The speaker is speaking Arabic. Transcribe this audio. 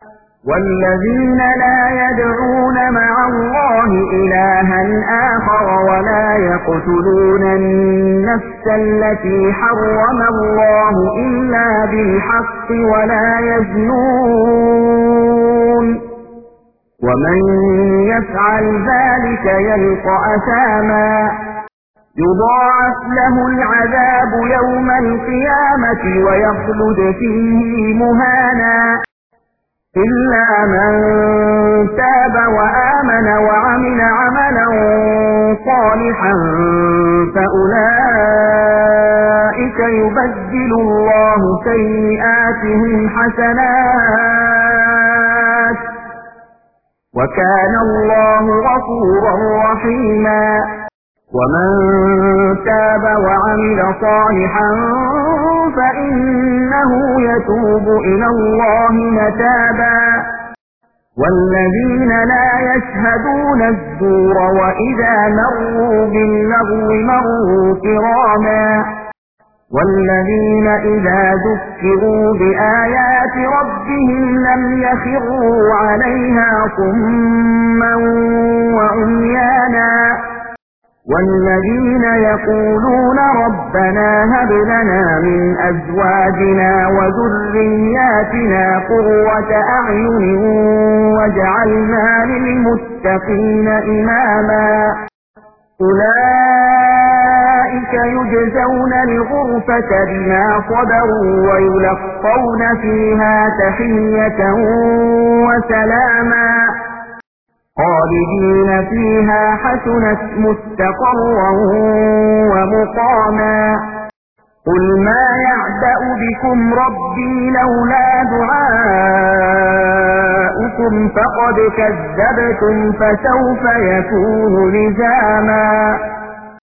والذين لا يدعون مع الله إلها آخر ولا يقتلون النفس التي حرم الله إلا بالحق ولا يزنون ومن يفعل ذلك يلقى أثاما يضاعف له العذاب يوم القيامة ويخلد فيه مهانا إلا من تاب وآمن وعمل عملا صالحا فأولئك يبدل الله سيئاتهم حسنات وكان الله غفورا رحيما ومن تاب وعمل صالحا فإنه يتوب إلى الله متابا والذين لا يشهدون الزور وإذا مروا باللغو مروا كراما والذين إذا ذكروا بآيات ربهم لم يخروا عليها صما وعميانا والذين يقولون ربنا هب لنا من أزواجنا وذرياتنا قرة أعين واجعلنا للمتقين إماما أولئك يجزون الغرفة بما صبروا ويلقون فيها تحية وسلاما خالدين فيها حسنت مستقرا ومقاما قل ما يعبأ بكم ربي لولا دعاؤكم فقد كذبتم فسوف يكون لزاما